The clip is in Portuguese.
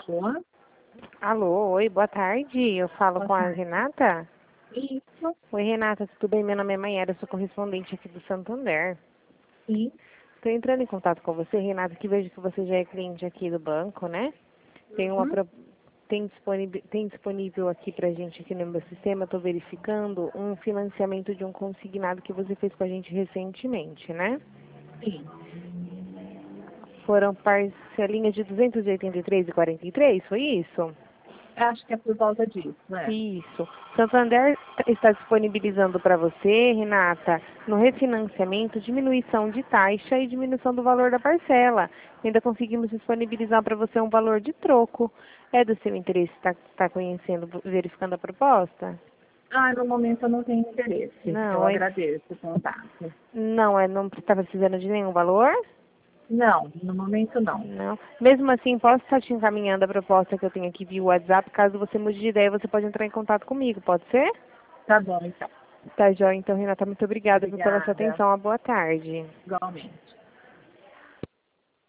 Alô? Alô, oi, boa tarde. Eu falo Boa com a tarde. Renata. Isso, Oi, Renata, tudo bem? Meu nome é Maiara, eu sou correspondente aqui do Santander. sim. Estou entrando em contato com você, Renata, que vejo que você já é cliente aqui do banco, né? Tem uma Uhum. pro- tem disponível aqui pra gente aqui no meu sistema, estou verificando um financiamento de um consignado que você fez com a gente recentemente, né? Sim. Foram parcelinhas de 283,43, foi isso? Acho que é por volta disso, né? Isso. Santander está disponibilizando para você, Renata, no refinanciamento, diminuição de taxa e diminuição do valor da parcela. Ainda conseguimos disponibilizar para você um valor de troco. É do seu interesse estar conhecendo, verificando a proposta? No momento eu não tenho interesse. Eu Não, agradeço o contato. não está precisando de nenhum valor? Não, no momento não. Não. Mesmo assim, posso estar te encaminhando a proposta que eu tenho aqui via WhatsApp. Caso você mude de ideia, você pode entrar em contato comigo, pode ser? Tá bom, então. Tá, joia. Então, Renata, muito obrigada pela sua Obrigada. atenção. Uma boa tarde. Igualmente.